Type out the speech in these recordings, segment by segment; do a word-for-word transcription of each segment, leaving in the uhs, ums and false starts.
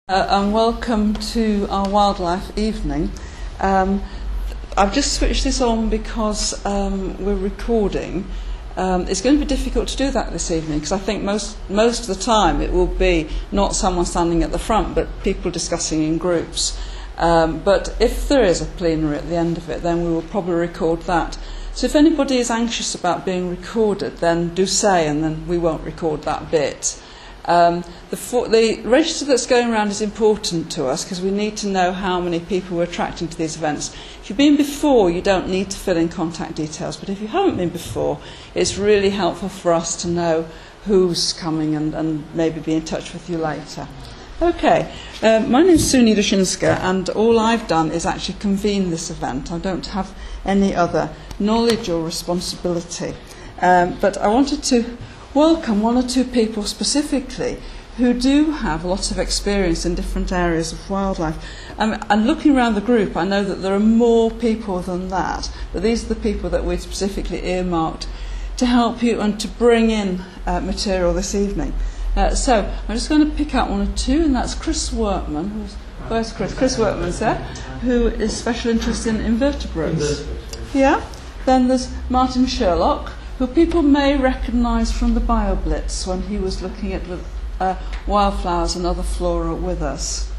Uh, and welcome to our wildlife evening. Um, I've just switched this on because um, we're recording. Um, it's going to be difficult to do that this evening because I think most most of the time it will be not someone standing at the front but people discussing in groups. Um, but if there is a plenary at the end of it, then we will probably record that. So if anybody is anxious about being recorded, then do say, and then we won't record that bit. Um, the, for, the register that's going around is important to us because we need to know how many people we're attracting to these events. If you've been before, you don't need to fill in contact details, but if you haven't been before, it's really helpful for us to know who's coming and, and maybe be in touch with you later. Okay, uh, my name's Suni Dushinska, and all I've done is actually convene this event. I don't have any other knowledge or responsibility, um, but I wanted to welcome one or two people specifically who do have a lot of experience in different areas of wildlife. Um, and looking around the group, I know that there are more people than that, but these are the people that we've specifically earmarked to help you and to bring in uh, material this evening. Uh, so I'm just going to pick out one or two, and that's Chris Workman. Who's, where's Chris? Chris Workman's there, who is special interest in invertebrates. Yeah. Then there's Martin Sherlock, who people may recognise from the BioBlitz when he was looking at uh, wildflowers and other flora with us.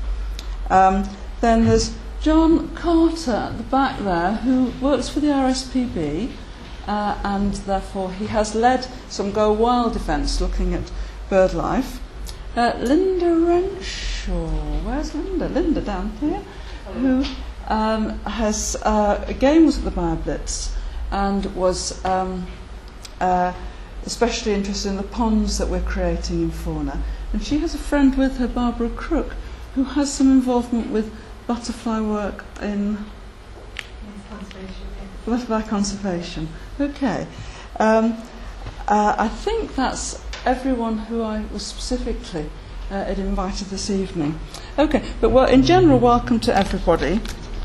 Um, then there's John Carter at the back there, who works for the R S P B, uh, and therefore he has led some Go Wild events looking at bird life. Uh, Linda Renshaw, where's Linda? Linda down here, who um, has uh, again was at the BioBlitz and was um, Uh, especially interested in the ponds that we're creating in fauna. And she has a friend with her, Barbara Crook, who has some involvement with butterfly work in conservation. Yeah. Butterfly conservation. Okay. Um, uh, I think that's everyone who I was specifically uh, had invited this evening. Okay, but well, in general, welcome to everybody.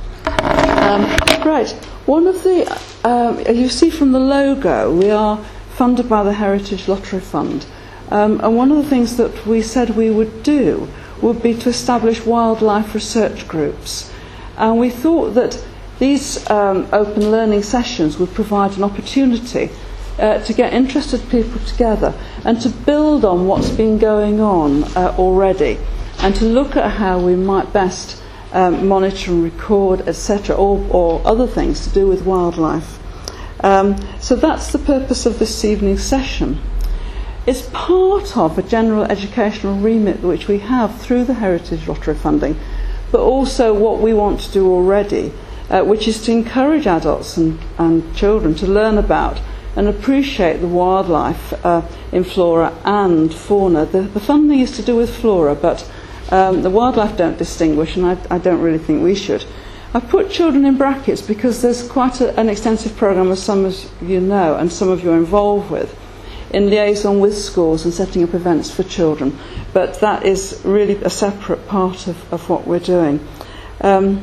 Um, right, one of the, um, you see from the logo, we are funded by the Heritage Lottery Fund. Um, and one of the things that we said we would do would be to establish wildlife research groups. And we thought that these um, open learning sessions would provide an opportunity uh, to get interested people together and to build on what's been going on uh, already and to look at how we might best Um, monitor and record, et cetera, or, or other things to do with wildlife. Um, so that's the purpose of this evening's session. It's part of a general educational remit which we have through the Heritage Lottery funding, but also what we want to do already, uh, which is to encourage adults and, and children to learn about and appreciate the wildlife uh, in flora and fauna. The, the funding is to do with flora, but Um, the wildlife don't distinguish, and I, I don't really think we should. I've put children in brackets because there's quite a, an extensive programme, as some of you know, and some of you are involved with, in liaison with schools and setting up events for children. But that is really a separate part of, of what we're doing. Um,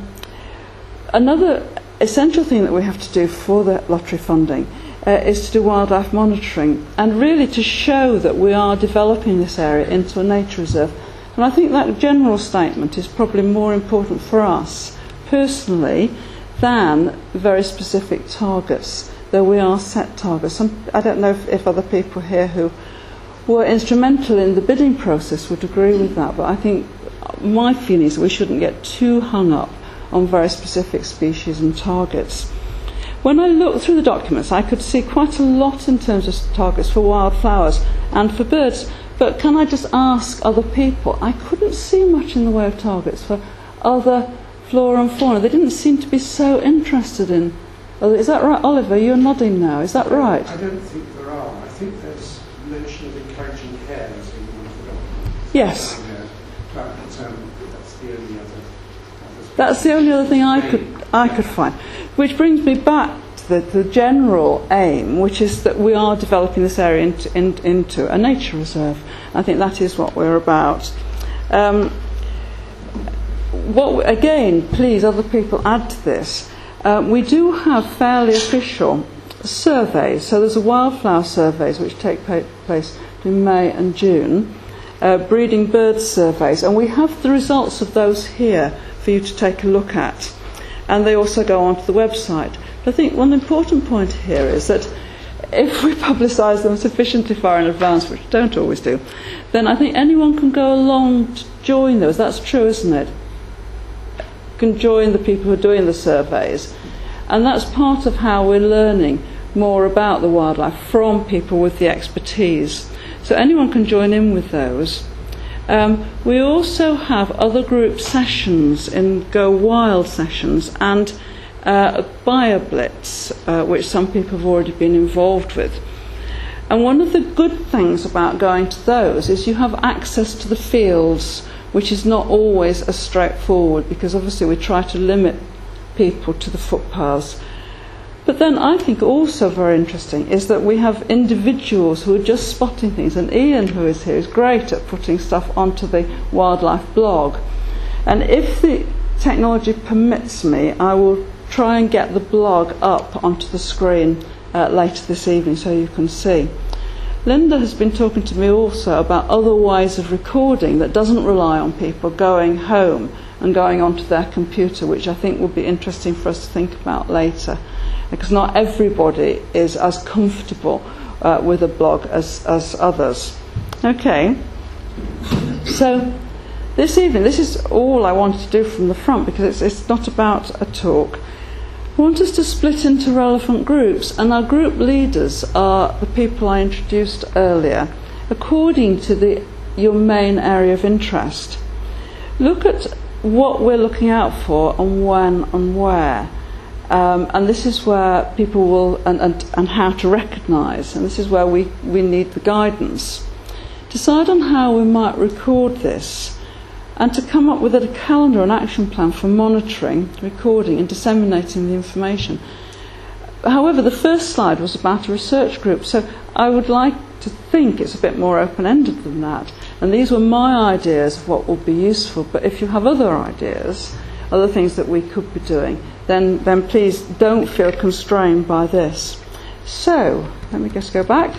another essential thing that we have to do for the lottery funding uh, is to do wildlife monitoring, and really to show that we are developing this area into a nature reserve. And I think that general statement is probably more important for us personally than very specific targets, though we are set targets. Some, I don't know if, if other people here who were instrumental in the bidding process would agree with that, but I think my feeling is that we shouldn't get too hung up on very specific species and targets. When I looked through the documents, I could see quite a lot in terms of targets for wildflowers and for birds. But can I just ask other people? I couldn't see much in the way of targets for other flora and fauna. They didn't seem to be so interested in. Oh, is that right, Oliver? You're nodding now. Is that right? I don't think there are. I think there's mention of encouraging care as in one of the documents. Yes. But um, that's the only other. That's the only other thing I could I could find, which brings me back to the, the general aim, which is that we are developing this area into, in, into a nature reserve. I think that is what we're about. Um, what again, please, other people add to this. Uh, we do have fairly official surveys. So there's a wildflower surveys which take place in May and June. uh, breeding bird surveys, and we have the results of those here for you to take a look at. And they also go onto the website. But I think one important point here is that if we publicise them sufficiently far in advance, which we don't always do, then I think anyone can go along to join those. That's true, isn't it? Can join the people who are doing the surveys. And that's part of how we're learning more about the wildlife from people with the expertise. So anyone can join in with those. Um, we also have other group sessions in Go Wild sessions and uh, BioBlitz, uh, which some people have already been involved with. And one of the good things about going to those is you have access to the fields, which is not always as straightforward, because obviously we try to limit people to the footpaths. But then I think also very interesting is that we have individuals who are just spotting things, and Ian, who is here, is great at putting stuff onto the wildlife blog. And if the technology permits me, I will try and get the blog up onto the screen uh, later this evening so you can see. Linda has been talking to me also about other ways of recording that doesn't rely on people going home and going onto their computer, which I think will be interesting for us to think about later, because not everybody is as comfortable uh, with a blog as, as others. Okay, so this evening, this is all I wanted to do from the front, because it's, it's not about a talk. I want us to split into relevant groups, and our group leaders are the people I introduced earlier, according to the, your main area of interest. Look at what we're looking out for and when and where. Um, and this is where people will, and, and, and how to recognise, and this is where we, we need the guidance. Decide on how we might record this, and to come up with a calendar and action plan for monitoring, recording and disseminating the information. However, the first slide was about a research group, so I would like to think it's a bit more open-ended than that. And these were my ideas of what would be useful, but if you have other ideas, other things that we could be doing, then, then please don't feel constrained by this. So, let me just go back.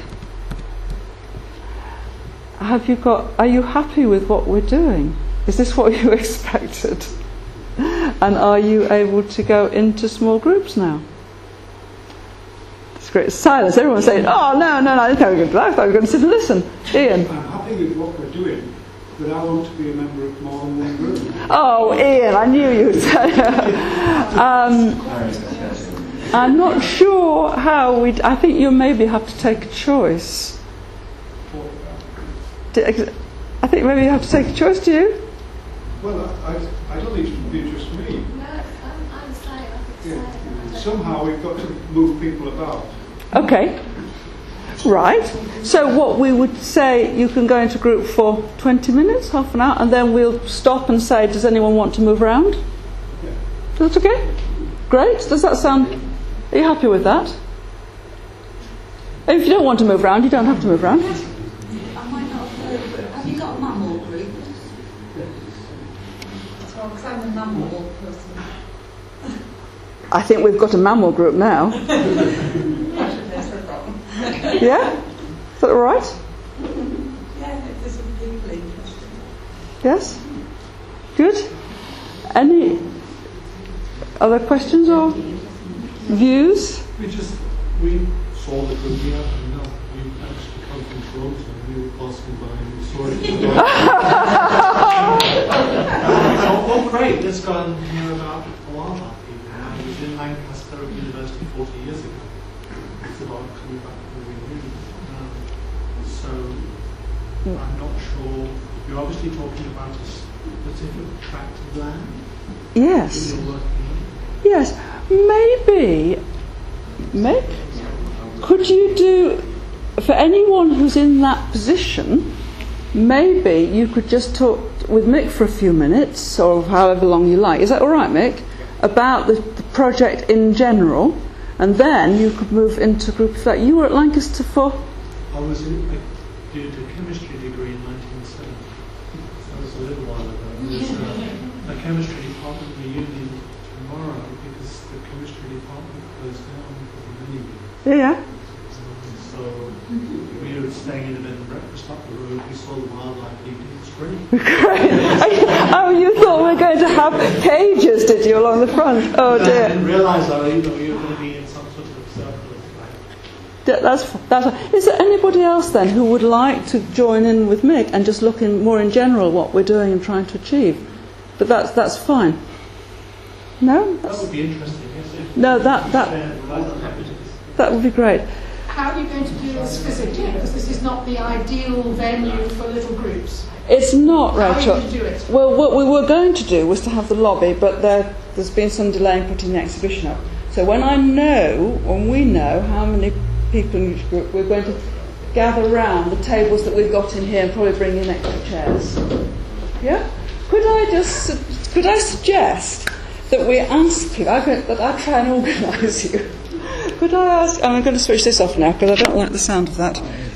Have you got, are you happy with what we're doing? Is this what you expected? And are you able to go into small groups now? It's great silence. Everyone's saying, oh, no, no, no, I didn't think we were going to do that. I thought we were going to sit and listen. Ian? I'm happy with what we're doing, but I want to be a member of more than one group. Oh, Ian, I knew you would say um, I'm not sure how we'd... I think you maybe have to take a choice. I think maybe you have to take a choice, do you? Well, I, I don't think it should be just me. No, I'm, I'm sorry. Yeah. Somehow we've got to move people about. Okay. Right. So what we would say, you can go into group for twenty minutes, half an hour, and then we'll stop and say, does anyone want to move around? Yeah. That's okay? Great. Does that sound... Are you happy with that? If you don't want to move around, you don't have to move around. I might not have heard, but have you got a mammal group? Well, because I'm a mammal person. I think we've got a mammal group now. Yeah? Is that all right? Yeah, if there's some people interested. Yes? Good? Any other questions or views? We just, we saw the group here and now we actually come from Toronto and we were passing by and we saw it. We thought, oh great, let's go and hear about a wildlife people. And it was in Lancaster University forty years ago. It's about coming back to the reunion. Um, so I'm not sure, you're obviously talking about a specific tract of land. Yes. That you're working on. Yes. Maybe, Mick, could you do, for anyone who's in that position, maybe you could just talk with Mick for a few minutes, or however long you like. Is that all right, Mick? About the, the project in general, and then you could move into groups like you were at Lancaster for. I was in, I did a chemistry degree in nineteen seventy. So that was a little while ago. There's a, a chemistry department reunion tomorrow because the chemistry department closed down for many years. Yeah. So So we were staying in a bed and breakfast up the road. We saw the wildlife leaving. It was great. Great. Oh, you thought we were going to have cages, did you, along the front? Oh I dear. didn't realise that you know, you were going to be in some sort of circle. D- That's, that's, is there anybody else then who would like to join in with Mick and just look in more in general what we're doing and trying to achieve? But that's that's fine. No? That would be interesting. Yes, if No, that that that. that would be great. How are you going to do this physically? Because this is not the ideal venue for little groups. It's not, How are you Rachel. going to do it? Well, what we were going to do was to have the lobby, but there, there's been some delay in putting the exhibition up. So when I know, when we know how many people in each group, we're going to gather round the tables that we've got in here and probably bring in extra chairs. Yeah? Could I just, could I suggest that we ask people, I could, that I try and organise you. Could I ask, I'm going to switch this off now because I don't like the sound of that.